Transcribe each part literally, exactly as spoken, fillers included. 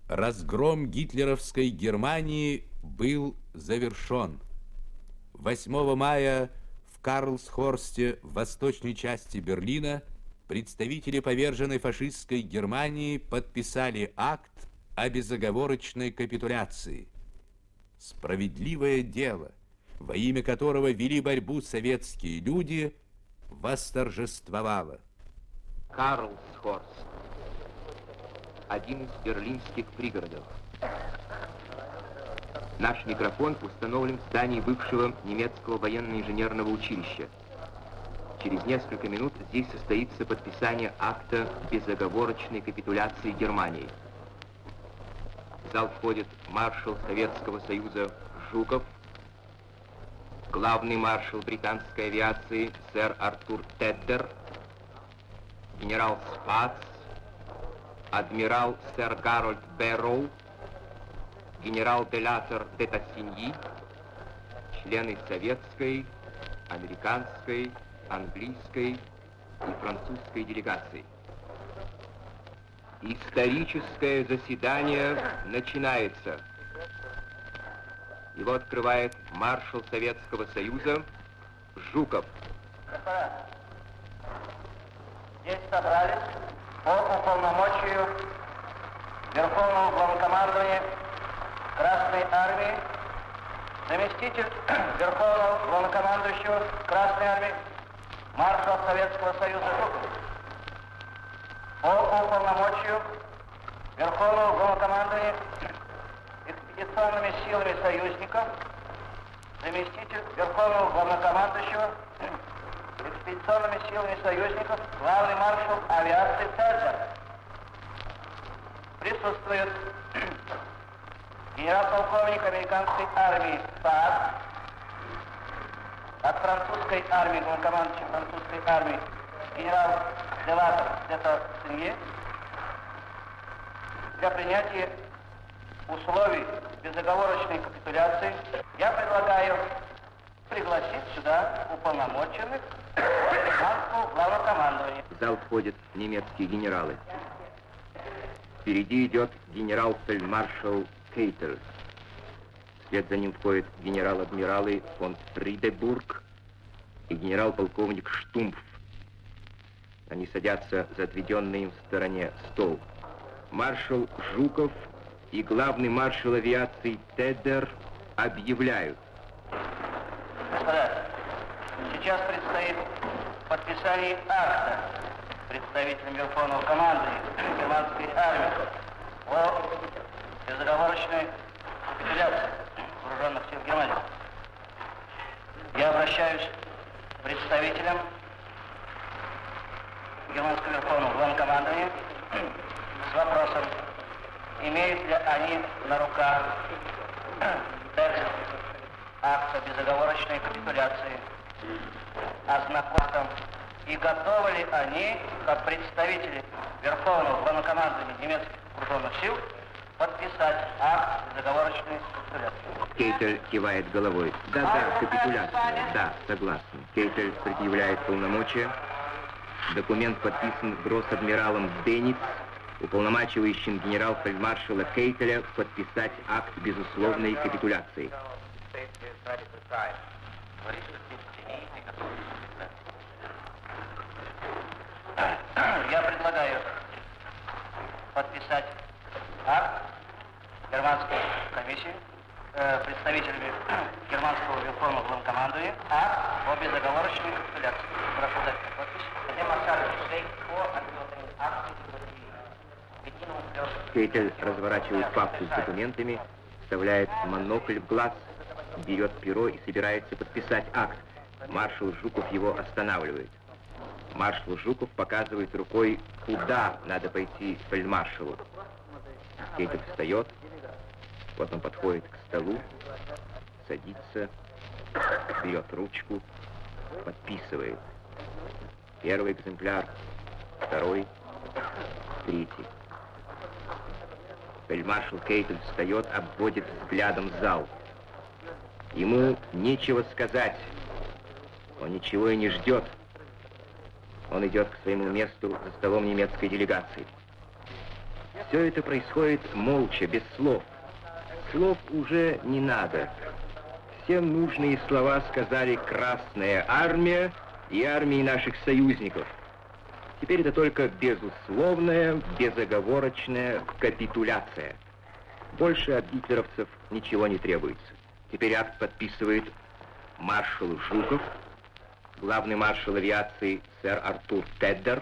Разгром гитлеровской Германии был завершен. восьмого мая в Карлсхорсте, в восточной части Берлина, представители поверженной фашистской Германии подписали акт о безоговорочной капитуляции. Справедливое дело, во имя которого вели борьбу советские люди, восторжествовало. Карлсхорст. Один из берлинских пригородов. Наш микрофон установлен в здании бывшего немецкого военно-инженерного училища. Через несколько минут здесь состоится подписание акта безоговорочной капитуляции Германии. В зал входит маршал Советского Союза Жуков, главный маршал британской авиации сэр Артур Теддер, генерал Спац, адмирал сэр Гарольд Бэрроу, генерал Делатер де Тассиньи, члены советской, американской, английской и французской делегаций. Историческое заседание начинается. Его открывает маршал Советского Союза Жуков. Господа, здесь собрались по уполномочию Верховного Главнокомандования Красной Армии, заместитель Верховного Главнокомандующего Красной Армии, маршал Советского Союза Жуков. По уполномочию Верховного Главнокомандования экспедиционными силами союзников, заместитель Верховного Главнокомандующего экспедиционными силами союзников, главный маршал авиации Теддер. Присутствует генерал-полковник американской армии Спац, от французской армии, главнокомандующий французской армии, генерал Делатер де Тассиньи. Для принятия условий безоговорочной капитуляции я предлагаю пригласить сюда уполномоченных германского главнокомандования. В зал входят немецкие генералы. Впереди идет генерал-фельдмаршал Кейтель. Вслед за ним входят генерал-адмиралы фон Фридебург и генерал-полковник Штумф. Они садятся за отведенный им в стороне стол. Маршал Жуков и главный маршал авиации Теддер объявляют. Господа, сейчас предстоит подписание акта представителям Верховного командования германской армии о безоговорочной капитуляции вооруженных сил Германии. Я обращаюсь к представителям германского Верховного Главнокомандования с вопросом, имеют ли они на руках текст акта безоговорочной капитуляции, ознакомством, и готовы ли они, как представители Верховного Главнокомандования немецких вооруженных сил, подписать акт безоговорочной капитуляции. Кейтель кивает головой. Да, да, капитуляция. Да, согласен. Кейтель предъявляет полномочия. Документ подписан гросс-адмиралом Бениц, уполномачивающим генерал-фельдмаршала Кейтеля подписать акт безусловной капитуляции. Я предлагаю подписать акт германской комиссии, э, представителями германского Верховного Главнокомандования, акт о безоговорочной капитуляции. Прошу дать подпись. Кейтель разворачивает папку с документами, вставляет монокль в глаз, берет перо и собирается подписать акт. Маршал Жуков его останавливает. Маршал Жуков показывает рукой, куда надо пойти фельдмаршалу. Кейтель встает, вот он подходит к столу, садится, берет ручку, подписывает. Первый экземпляр, второй, третий. Фельдмаршал Кейтель встает, обводит взглядом зал. Ему нечего сказать. Он ничего и не ждет. Он идет к своему месту за столом немецкой делегации. Все это происходит молча, без слов. Слов уже не надо. Все нужные слова сказали Красная Армия и армии наших союзников. Теперь это только безусловная, безоговорочная капитуляция. Больше от гитлеровцев ничего не требуется. Теперь акт подписывает маршал Жуков, главный маршал авиации сэр Артур Теддер,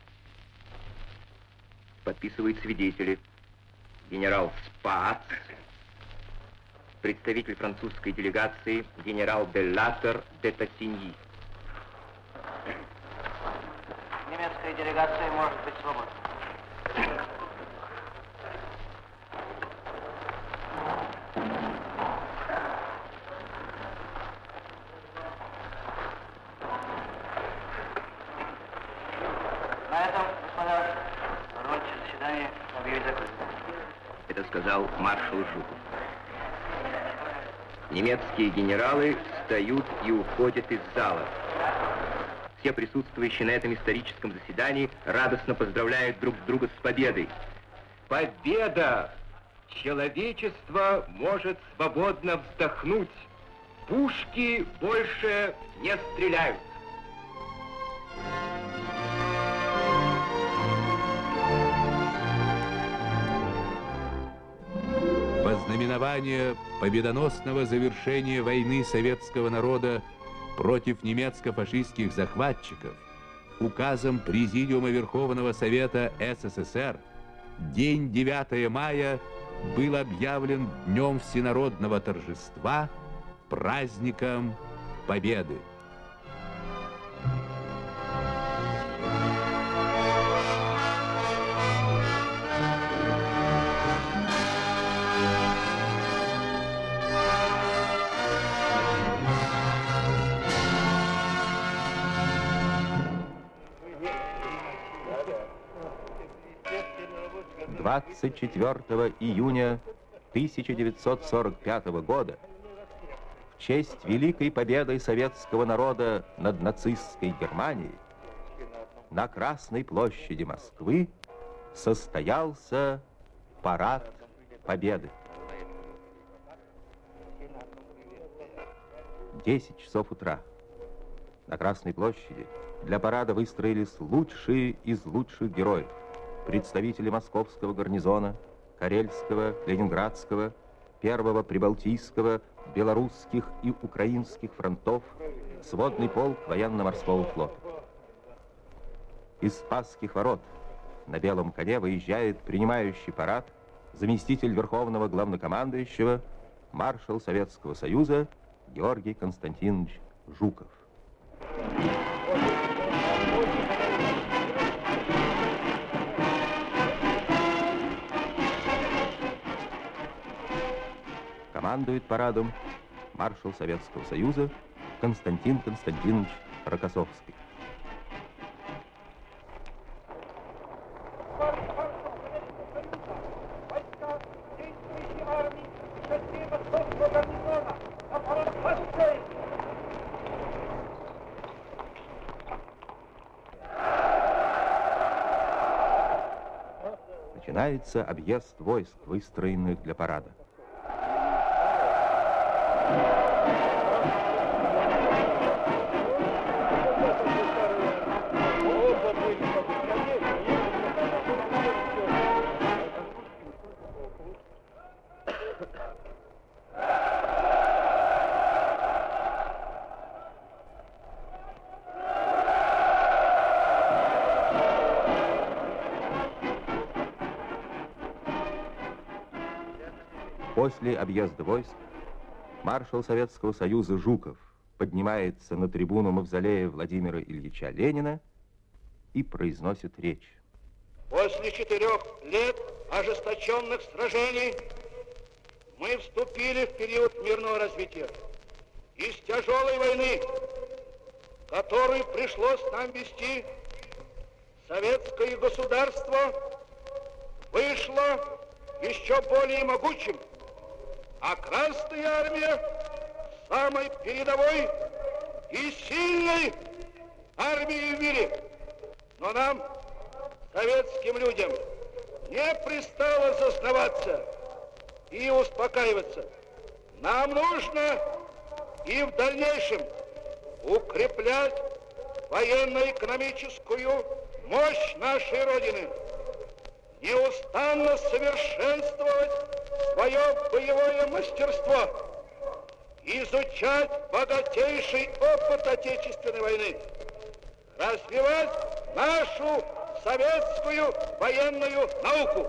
подписывают свидетели генерал Спаац, представитель французской делегации генерал де Латтер де Тассиньи. Немецкая делегация может быть свободна. На этом, господа, рабочее заседание объявить закрытым. Это сказал маршал Жуков. Немецкие генералы встают и уходят из зала. Все присутствующие на этом историческом заседании радостно поздравляют друг друга с победой. Победа! Человечество может свободно вздохнуть. Пушки больше не стреляют. Во знаменование победоносного завершения войны советского народа против немецко-фашистских захватчиков указом Президиума Верховного Совета СССР день девятое мая был объявлен Днем Всенародного торжества, праздником Победы. двадцать четвёртого июня тысяча девятьсот сорок пятого года в честь великой победы советского народа над нацистской Германией на Красной площади Москвы состоялся парад Победы. десять часов утра. На Красной площади для парада выстроились лучшие из лучших героев. Представители московского гарнизона, Карельского, Ленинградского, Первого Прибалтийского, белорусских и украинских фронтов, сводный полк военно-морского флота. Из Спасских ворот на белом коне выезжает принимающий парад заместитель Верховного Главнокомандующего, маршал Советского Союза Георгий Константинович Жуков. Командует парадом маршал Советского Союза Константин Константинович Рокоссовский. Начинается объезд войск, выстроенных для парада. После объезда войск маршал Советского Союза Жуков поднимается на трибуну мавзолея Владимира Ильича Ленина и произносит речь. После четырех лет ожесточенных сражений мы вступили в период мирного развития. Из тяжелой войны, которую пришлось нам вести, советское государство вышло еще более могучим, а Красная Армия самой передовой и сильной армией в мире. Но нам, советским людям, не пристало зазнаваться и успокаиваться. Нам нужно и в дальнейшем укреплять военно-экономическую мощь нашей Родины, неустанно совершенствовать свое боевое мастерство, изучать богатейший опыт Отечественной войны, развивать нашу советскую военную науку.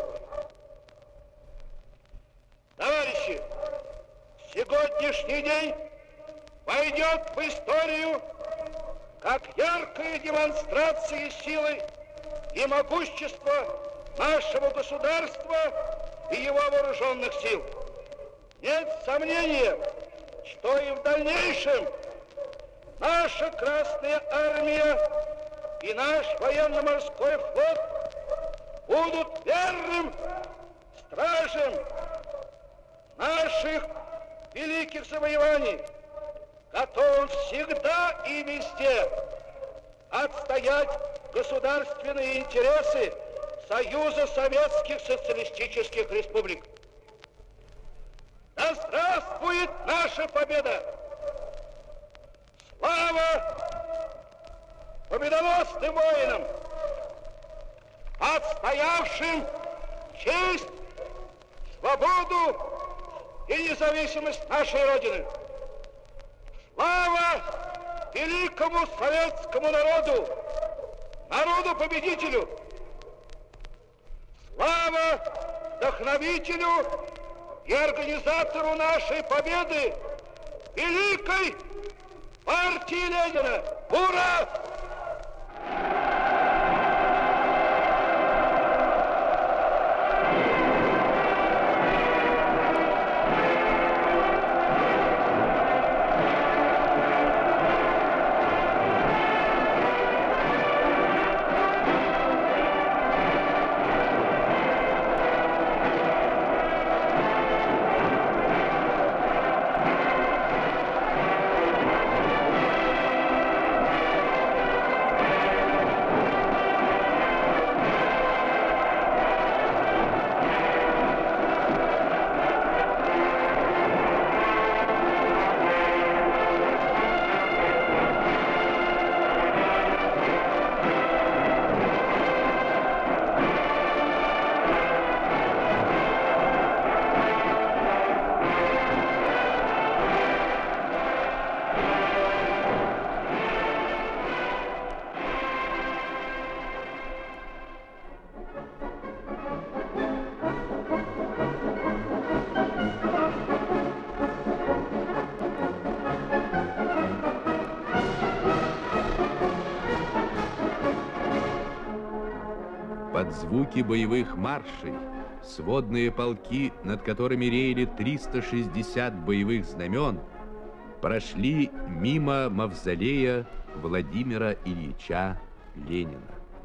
Товарищи, сегодняшний день войдет в историю как яркая демонстрация силы и могущества нашего государства и его вооруженных сил. Нет сомнения, что и в дальнейшем наша Красная Армия и наш военно-морской флот будут верным стражем наших великих завоеваний, готовым всегда и везде отстоять государственные интересы Союза Советских Социалистических Республик. Да здравствует наша победа! Слава победоносным воинам, отстоявшим честь, свободу и независимость нашей Родины! Слава великому советскому народу, народу-победителю! Слава вдохновителю и организатору нашей победы, великой партии Ленина! Ура! Под звуки боевых маршей сводные полки, над которыми реяли триста шестьдесят боевых знамен, прошли мимо мавзолея Владимира Ильича Ленина.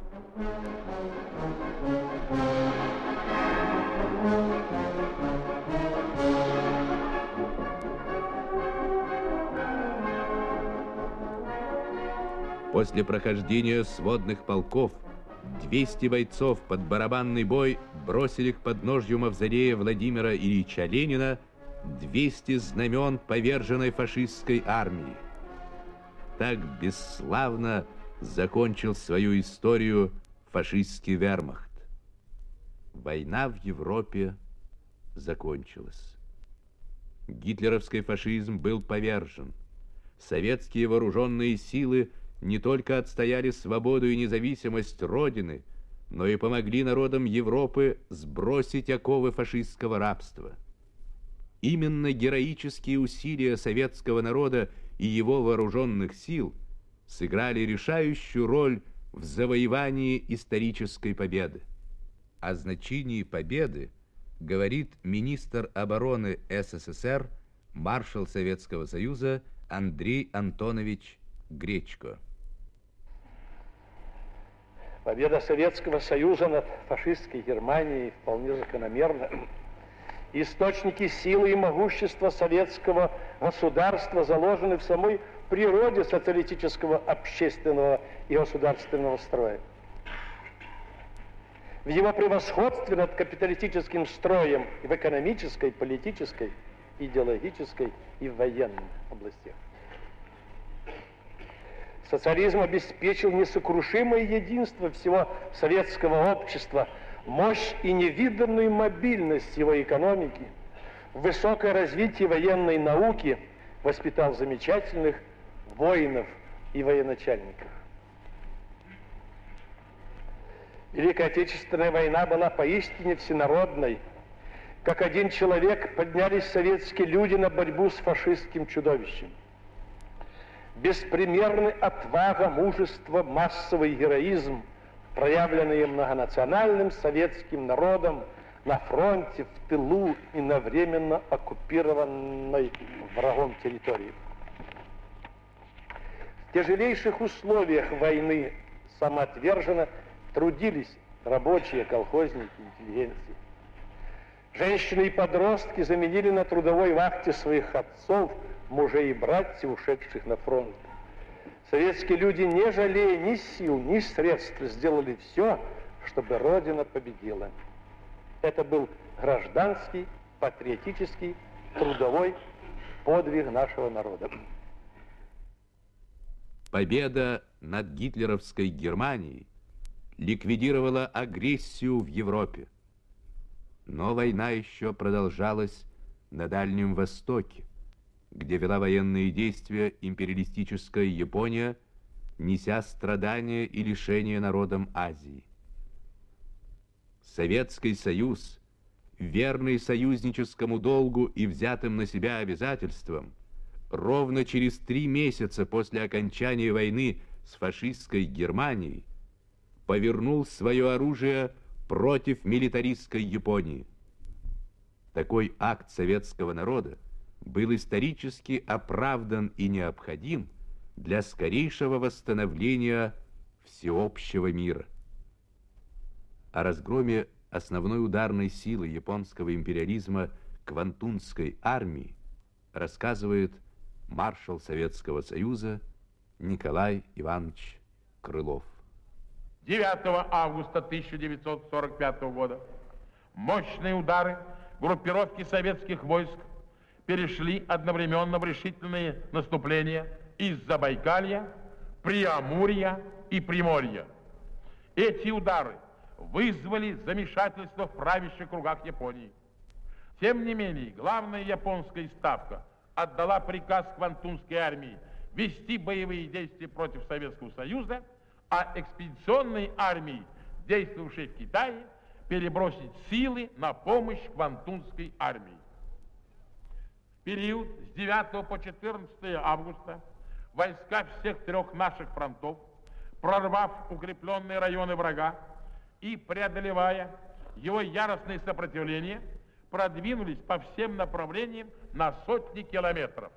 После прохождения сводных полков двести бойцов под барабанный бой бросили к подножью мавзолея Владимира Ильича Ленина двести знамен поверженной фашистской армии. Так бесславно закончил свою историю фашистский вермахт. Война в Европе закончилась. Гитлеровский фашизм был повержен. Советские вооруженные силы не только отстояли свободу и независимость Родины, но и помогли народам Европы сбросить оковы фашистского рабства. Именно героические усилия советского народа и его вооруженных сил сыграли решающую роль в завоевании исторической победы. О значении победы говорит министр обороны СССР, маршал Советского Союза Андрей Антонович Гречко. Победа Советского Союза над фашистской Германией вполне закономерна. Источники силы и могущества советского государства заложены в самой природе социалистического общественного и государственного строя. в его превосходстве над капиталистическим строем в экономической, политической, идеологической и военной областях. Социализм обеспечил несокрушимое единство всего советского общества, мощь и невиданную мобильность его экономики, высокое развитие военной науки, воспитал замечательных воинов и военачальников. Великая Отечественная война была поистине всенародной. Как один человек поднялись советские люди на борьбу с фашистским чудовищем. Беспримерная отвага, мужество, массовый героизм, проявленные многонациональным советским народом на фронте, в тылу и на временно оккупированной врагом территории. В тяжелейших условиях войны самоотверженно трудились рабочие, колхозники, интеллигенции. Женщины и подростки заменили на трудовой вахте своих отцов, мужей и братьев, ушедших на фронт. Советские люди, не жалея ни сил, ни средств, сделали все, чтобы Родина победила. Это был гражданский, патриотический, трудовой подвиг нашего народа. Победа над гитлеровской Германией ликвидировала агрессию в Европе. Но война еще продолжалась на Дальнем Востоке, где вела военные действия империалистическая Япония, неся страдания и лишения народам Азии. Советский Союз, верный союзническому долгу и взятым на себя обязательствам, ровно через три месяца после окончания войны с фашистской Германией повернул свое оружие против милитаристской Японии. Такой акт советского народа был исторически оправдан и необходим для скорейшего восстановления всеобщего мира. О разгроме основной ударной силы японского империализма Квантунской армии рассказывает маршал Советского Союза Николай Иванович Крылов. девятого августа тысяча девятьсот сорок пятого года мощные удары группировки советских войск перешли одновременно в решительные наступления из Забайкалья, Приамурья и Приморья. Эти удары вызвали замешательство в правящих кругах Японии. Тем не менее, главная японская ставка отдала приказ Квантунской армии вести боевые действия против Советского Союза, а экспедиционной армии, действовавшей в Китае, перебросить силы на помощь Квантунской армии. В период с девятого по четырнадцатое августа войска всех трех наших фронтов, прорвав укрепленные районы врага и преодолевая его яростное сопротивление, продвинулись по всем направлениям на сотни километров.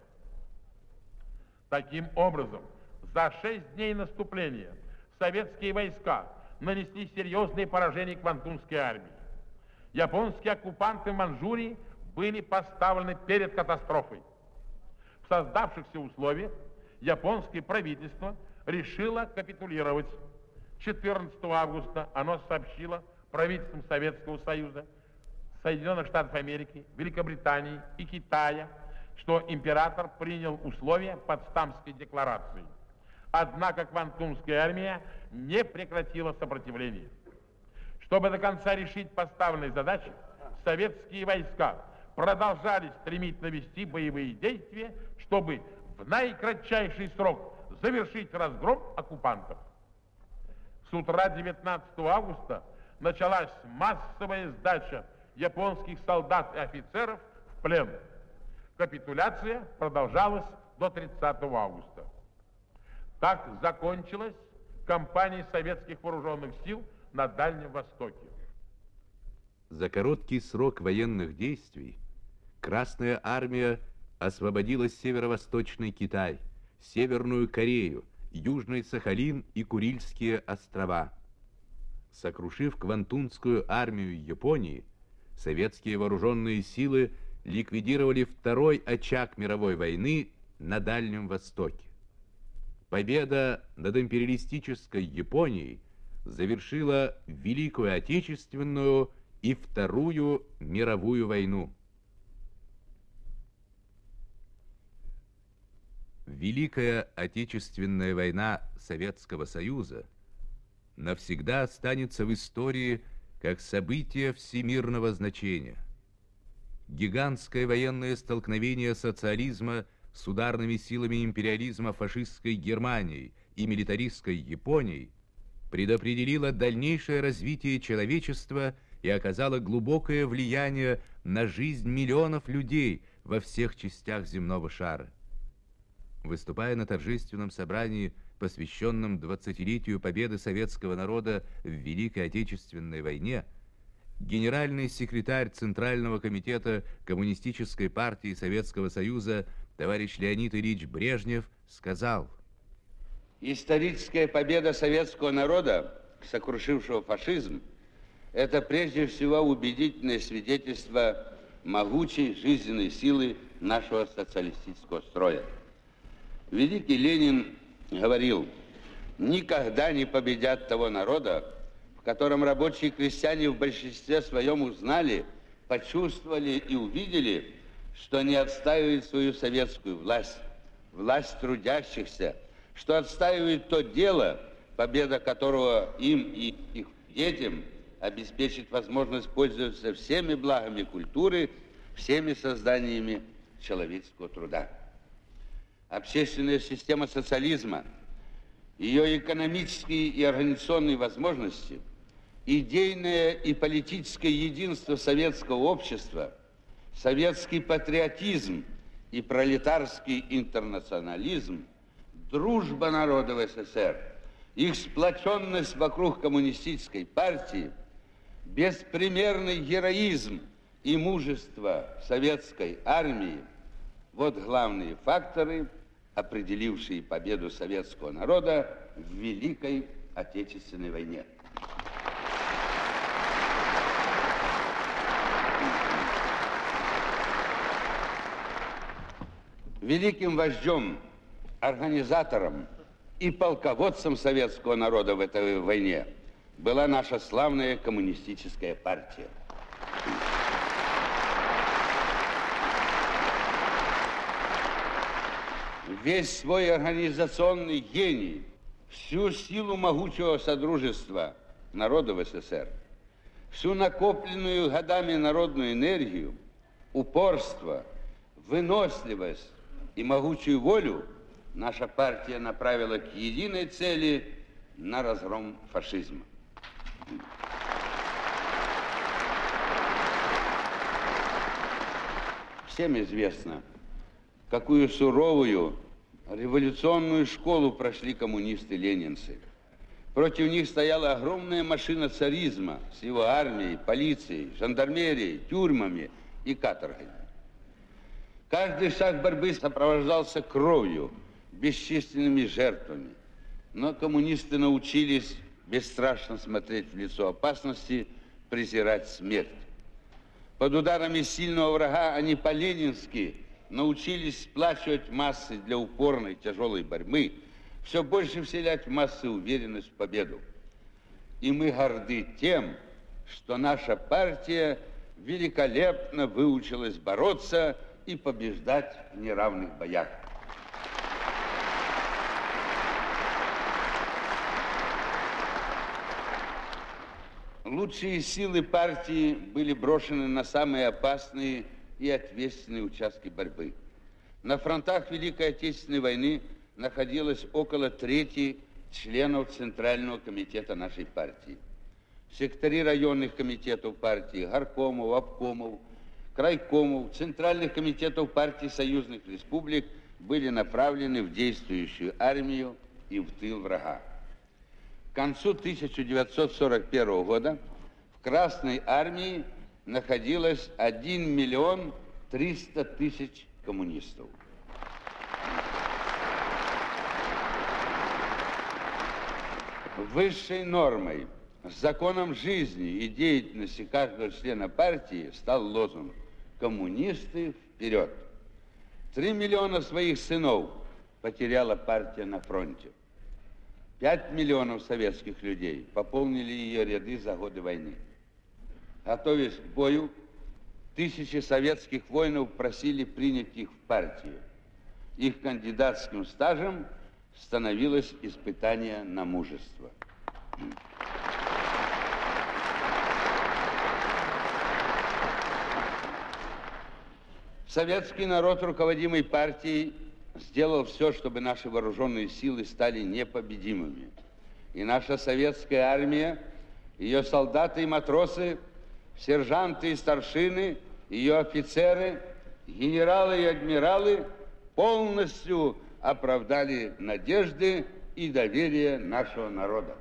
Таким образом, за шесть дней наступления советские войска нанесли серьезные поражения Квантунской армии. Японские оккупанты в Манчжурии были поставлены перед катастрофой. В создавшихся условиях японское правительство решило капитулировать. четырнадцатого августа оно сообщило правительствам Советского Союза, Соединенных Штатов Америки, Великобритании и Китая, что император принял условия Потсдамской декларации. Однако Квантунская армия не прекратила сопротивление. Чтобы до конца решить поставленные задачи, советские войска продолжали стремительно вести боевые действия, чтобы в наикратчайший срок завершить разгром оккупантов. С утра девятнадцатого августа началась массовая сдача японских солдат и офицеров в плен. Капитуляция продолжалась до тридцатого августа. Так закончилась кампания советских вооруженных сил на Дальнем Востоке. За короткий срок военных действий Красная армия освободила северо-восточный Китай, Северную Корею, Южный Сахалин и Курильские острова. Сокрушив Квантунскую армию Японии, советские вооруженные силы ликвидировали второй очаг мировой войны на Дальнем Востоке. Победа над империалистической Японией завершила Великую Отечественную и Вторую мировую войну. Великая Отечественная война Советского Союза навсегда останется в истории как событие всемирного значения. Гигантское военное столкновение социализма с ударными силами империализма фашистской Германии и милитаристской Японии предопределило дальнейшее развитие человечества и оказало глубокое влияние на жизнь миллионов людей во всех частях земного шара. Выступая на торжественном собрании, посвященном двадцатилетию победы советского народа в Великой Отечественной войне, генеральный секретарь Центрального комитета Коммунистической партии Советского Союза товарищ Леонид Ильич Брежнев сказал: «Историческая победа советского народа, сокрушившего фашизм, это прежде всего убедительное свидетельство могучей жизненной силы нашего социалистического строя. Великий Ленин говорил: никогда не победят того народа, в котором рабочие и крестьяне в большинстве своем узнали, почувствовали и увидели, что они отстаивают свою советскую власть, власть трудящихся, что отстаивают то дело, победа которого им и их детям обеспечит возможность пользоваться всеми благами культуры, всеми созданиями человеческого труда. Общественная система социализма, ее экономические и организационные возможности, идейное и политическое единство советского общества, советский патриотизм и пролетарский интернационализм, дружба народов СССР, их сплоченность вокруг коммунистической партии, беспримерный героизм и мужество советской армии – вот главные факторы, определившие победу советского народа в Великой Отечественной войне. Великим вождем, организатором и полководцем советского народа в этой войне была наша славная коммунистическая партия. Весь свой организационный гений, всю силу могучего содружества народов СССР, всю накопленную годами народную энергию, упорство, выносливость и могучую волю наша партия направила к единой цели – на разгром фашизма. Всем известно, какую суровую революционную школу прошли коммунисты-ленинцы. Против них стояла огромная машина царизма с его армией, полицией, жандармерией, тюрьмами и каторгой. Каждый шаг борьбы сопровождался кровью, бесчисленными жертвами. Но коммунисты научились бесстрашно смотреть в лицо опасности, презирать смерть. Под ударами сильного врага они по-ленински научились сплачивать массы для упорной тяжелой борьбы, все больше вселять в массы уверенность в победу. И мы горды тем, что наша партия великолепно выучилась бороться и побеждать в неравных боях. Лучшие силы партии были брошены на самые опасные и ответственные участки борьбы. На фронтах Великой Отечественной войны находилось около трети членов Центрального комитета нашей партии. Секретари районных комитетов партии, горкомов, обкомов, крайкомов, центральных комитетов партии союзных республик были направлены в действующую армию и в тыл врага. К концу тысяча девятьсот сорок первого года в Красной армии находилось один миллион триста тысяч коммунистов. Высшей нормой, законом жизни и деятельности каждого члена партии стал лозунг «Коммунисты вперед!». Три миллиона своих сынов потеряла партия на фронте. Пять миллионов советских людей пополнили ее ряды за годы войны. Готовясь к бою, тысячи советских воинов просили принять их в партию. Их кандидатским стажем становилось испытание на мужество. Советский народ, руководимый партией, сделал все, чтобы наши вооруженные силы стали непобедимыми. И наша советская армия, ее солдаты и матросы, сержанты и старшины, ее офицеры, генералы и адмиралы полностью оправдали надежды и доверие нашего народа.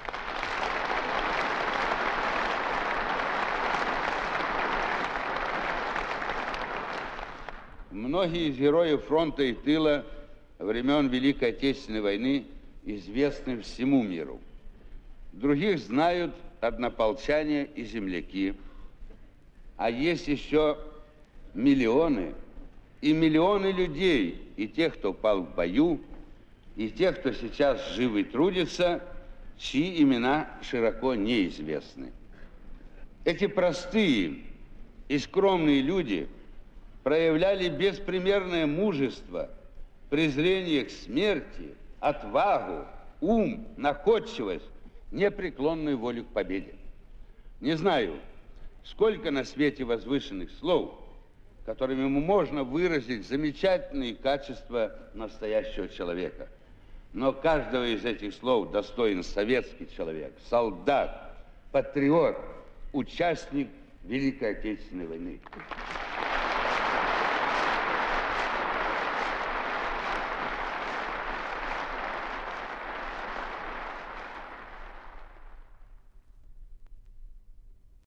Многие из героев фронта и тыла времен Великой Отечественной войны известны всему миру. Других знают однополчане и земляки. А есть еще миллионы и миллионы людей, и тех, кто пал в бою, и тех, кто сейчас жив и трудится, чьи имена широко неизвестны. Эти простые и скромные люди проявляли беспримерное мужество, презрение к смерти, отвагу, ум, находчивость, непреклонную волю к победе. Не знаю, сколько на свете возвышенных слов, которыми можно выразить замечательные качества настоящего человека. Но каждого из этих слов достоин советский человек, солдат, патриот, участник Великой Отечественной войны.